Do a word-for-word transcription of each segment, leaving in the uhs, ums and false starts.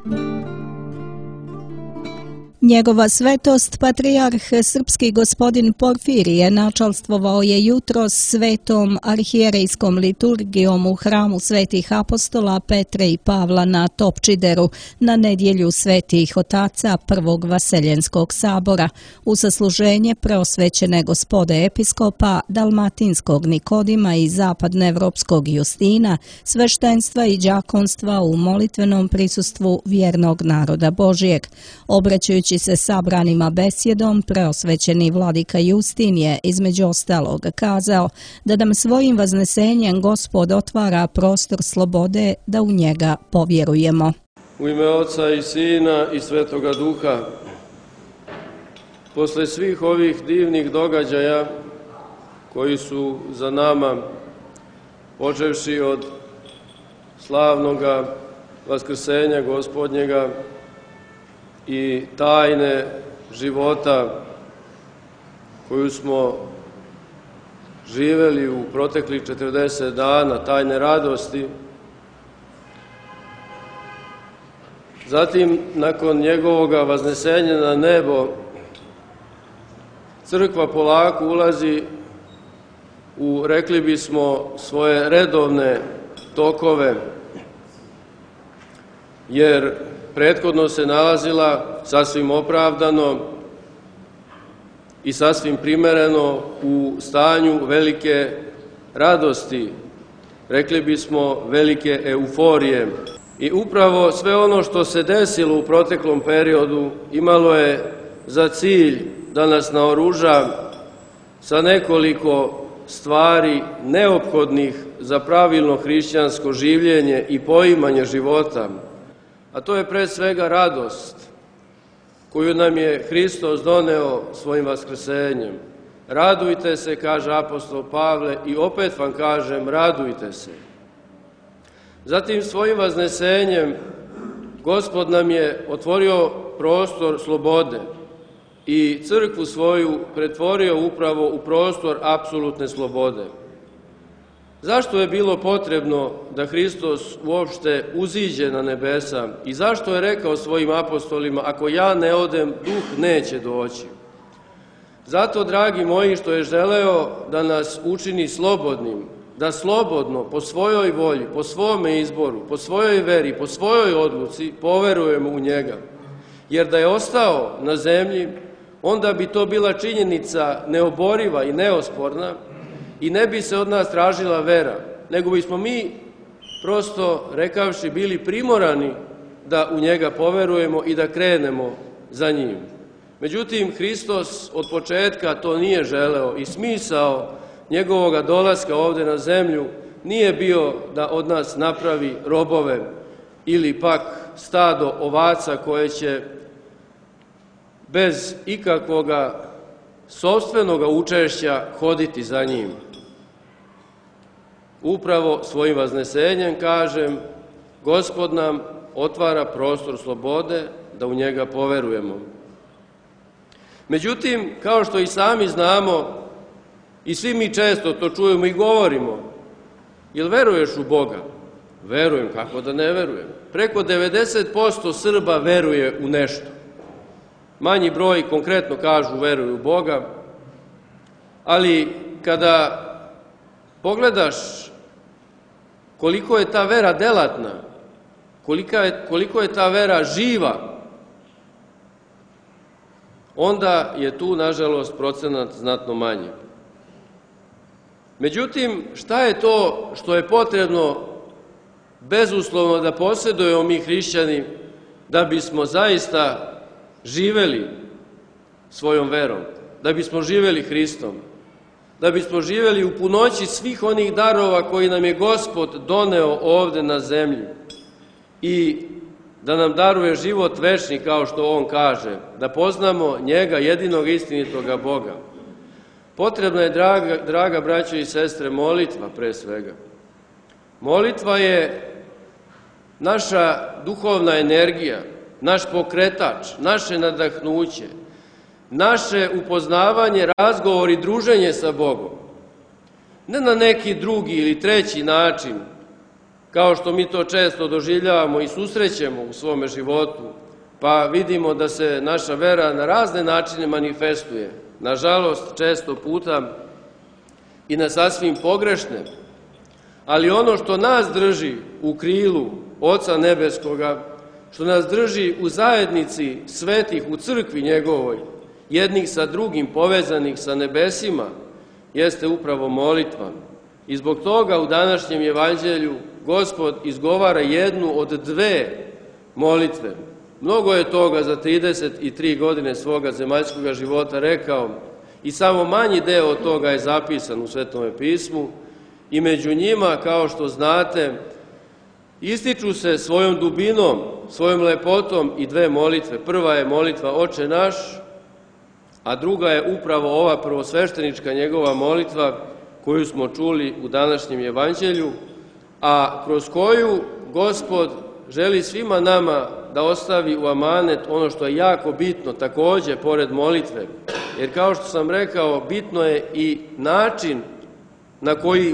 Njegova svetost, patrijarh srpski gospodin Porfirije, načalstvovao je jutros svetom arhijerejskom liturgijom u hramu svetih apostola Petre i Pavla na Topčideru na nedjelju svetih otaca prvog Vaseljenskog sabora u sasluženje preosvećene gospode episkopa Dalmatinskog Nikodima i zapadnoevropskog Justina, sveštenstva i đakonstva u molitvenom prisustvu vjernog naroda Božijeg. Obraćajući se sabranima besjedom, preosvećeni vladika Justin je između ostalog kazao da nam svojim vaznesenjem Gospod otvara prostor slobode da u njega povjerujemo. U ime Oca i Sina i Svetoga Duha, posle svih ovih divnih događaja koji su za nama, počevši od slavnoga vaskrsenja Gospodnjega i tajne života koju smo živeli u proteklih četrdeset dana, tajne radosti. Zatim, nakon njegovog vaznesenja na nebo, crkva polako ulazi u, rekli bismo, svoje redovne tokove, jer prethodno se nalazila sasvim opravdano i sasvim primereno u stanju velike radosti, rekli bismo velike euforije. I upravo sve ono što se desilo u proteklom periodu imalo je za cilj da nas naoruža sa nekoliko stvari neophodnih za pravilno hrišćansko življenje i poimanje života, a to je pre svega radost koju nam je Hristos doneo svojim vaskrsenjem. Radujte se, kaže apostol Pavle, i opet vam kažem, radujte se. Zatim svojim vaznesenjem Gospod nam je otvorio prostor slobode i crkvu svoju pretvorio upravo u prostor apsolutne slobode. Zašto je bilo potrebno da Hristos uopšte uziđe na nebesa i zašto je rekao svojim apostolima, ako ja ne odem, Duh neće doći? Zato, dragi moji, što je želeo da nas učini slobodnim, da slobodno, po svojoj volji, po svome izboru, po svojoj veri, po svojoj odluci, poverujemo u njega. Jer da je ostao na zemlji, onda bi to bila činjenica neoboriva i neosporna i ne bi se od nas tražila vera, nego bismo mi, prosto rekavši, bili primorani da u njega poverujemo i da krenemo za njim. Međutim, Hristos od početka to nije želeo i smisao njegovog dolaska ovde na zemlju nije bio da od nas napravi robove ili pak stado ovaca koje će bez ikakvoga sopstvenoga učešća hoditi za njim. Upravo svojim vaznesenjem, kažem, Gospod nam otvara prostor slobode da u njega poverujemo. Međutim, kao što i sami znamo, i svi mi često to čujemo i govorimo, jel veruješ u Boga? Verujem, kako da ne verujem? Preko devedeset posto Srba veruje u nešto. Manji broj konkretno kažu veruju u Boga, ali kada pogledaš koliko je ta vera delatna, kolika je, koliko je ta vera živa, onda je tu, nažalost, procenat znatno manji. Međutim, šta je to što je potrebno bezuslovno da posjedujemo mi hrišćani da bismo zaista živeli svojom verom, da bismo živeli Hristom, da bismo živeli u punoći svih onih darova koji nam je Gospod doneo ovde na zemlji i da nam daruje život večni, kao što On kaže, da poznamo njega, jedinog istinitoga Boga. Potrebna je, draga, draga braćo i sestre, molitva pre svega. Molitva je naša duhovna energija, naš pokretač, naše nadahnuće, naše upoznavanje, razgovor i druženje sa Bogom. Ne na neki drugi ili treći način, kao što mi to često doživljavamo i susrećemo u svome životu, pa vidimo da se naša vera na razne načine manifestuje, nažalost često puta i na sasvim pogrešne, ali ono što nas drži u krilu Oca Nebeskoga, što nas drži u zajednici svetih, u crkvi njegovoj, jednih sa drugim povezanih sa nebesima, jeste upravo molitva. I zbog toga u današnjem evanđelju Gospod izgovara jednu od dve molitve. Mnogo je toga za trideset tri godine svoga zemaljskog života rekao i samo manji deo od toga je zapisan u Svetom pismu i među njima, kao što znate, ističu se svojom dubinom, svojom lepotom i dve molitve. Prva je molitva Oče naš, a druga je upravo ova prvosveštenička njegova molitva koju smo čuli u današnjem evanđelju, a kroz koju Gospod želi svima nama da ostavi u amanet ono što je jako bitno, takođe, pored molitve. Jer kao što sam rekao, bitno je i način na koji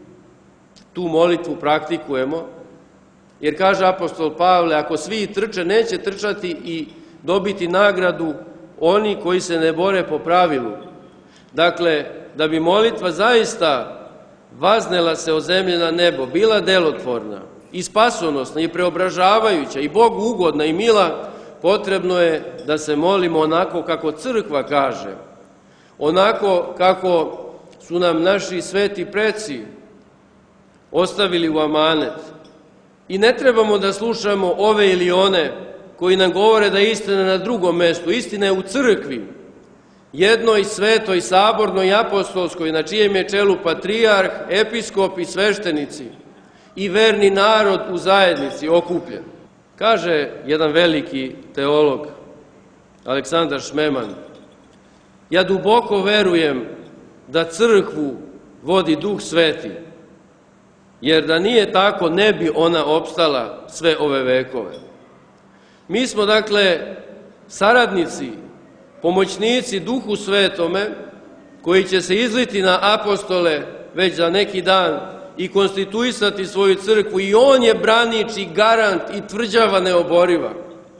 tu molitvu praktikujemo, jer kaže apostol Pavle, ako svi trče, neće trčati i dobiti nagradu oni koji se ne bore po pravilu. Dakle, da bi molitva zaista vaznela se od zemlje na nebo, bila delotvorna i spasonosna i preobražavajuća i Bogu ugodna i mila, potrebno je da se molimo onako kako crkva kaže, onako kako su nam naši sveti preci ostavili u amanet. I ne trebamo da slušamo ove ili one koji nam govore da je istina na drugom mestu. Istina je u crkvi, jednoj svetoj, sabornoj i apostolskoj, na čijem je čelu patrijarh, episkop i sveštenici i verni narod u zajednici okupljen. Kaže jedan veliki teolog, Aleksandar Šmeman, ja duboko verujem da crkvu vodi Duh Sveti, jer da nije tako ne bi ona opstala sve ove vekove. Mi smo, dakle, saradnici, pomoćnici Duhu Svetome, koji će se izliti na apostole već za neki dan i konstituisati svoju crkvu, i on je branič i garant i tvrđava neoboriva.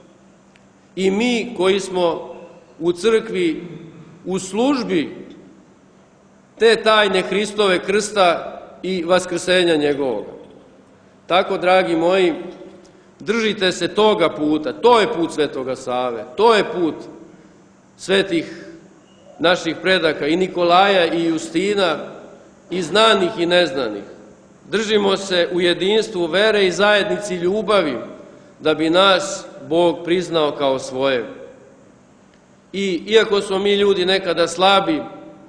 I mi koji smo u crkvi u službi te tajne Hristove krsta i vaskrsenja njegovoga. Tako, dragi moji, držite se toga puta, to je put Svetoga Save, to je put svetih naših predaka i Nikolaja i Justina, i znanih i neznanih. Držimo se u jedinstvu vere i zajednici ljubavi, da bi nas Bog priznao kao svoje. I iako smo mi ljudi nekada slabi,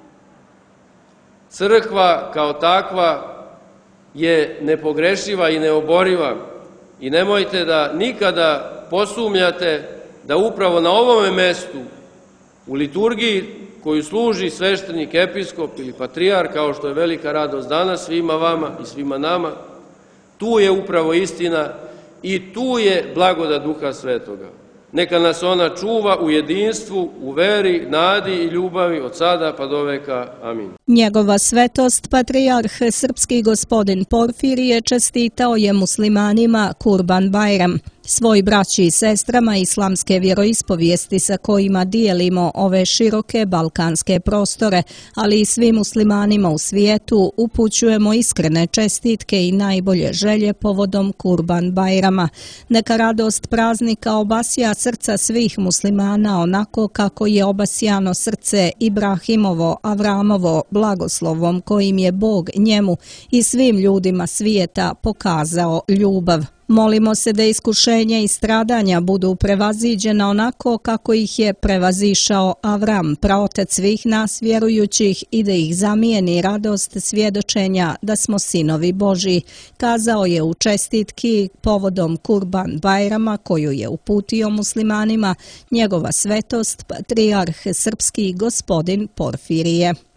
crkva kao takva je nepogrešiva i neoboriva i nemojte da nikada posumnjate da upravo na ovome mestu, u liturgiji koju služi sveštenik, episkop ili patrijarh, kao što je velika radost danas svima vama i svima nama, tu je upravo istina i tu je blagodat Duha Svetoga. Neka nas ona čuva u jedinstvu, u veri, nadi i ljubavi od sada pa do veka. Amin. Njegova svetost, patrijarh srpski gospodin Porfirije, čestitao je muslimanima Kurban Bajram, svoj braći i sestrama islamske vjeroispovijesti sa kojima dijelimo ove široke balkanske prostore, ali i svim muslimanima u svijetu upućujemo iskrene čestitke i najbolje želje povodom Kurban Bajrama. Neka radost praznika obasja srca svih muslimana onako kako je obasjano srce Ibrahimovo, Avramovo, blagoslovom kojim je Bog njemu i svim ljudima svijeta pokazao ljubav. Molimo se da iskušenja i stradanja budu prevaziđena onako kako ih je prevazišao Avram, praotac svih nas vjerujućih, i da ih zamijeni radost svjedočenja da smo sinovi Božji, kazao je u čestitki povodom Kurban Bajrama koju je uputio muslimanima njegova svetost, patrijarh srpski gospodin Porfirije.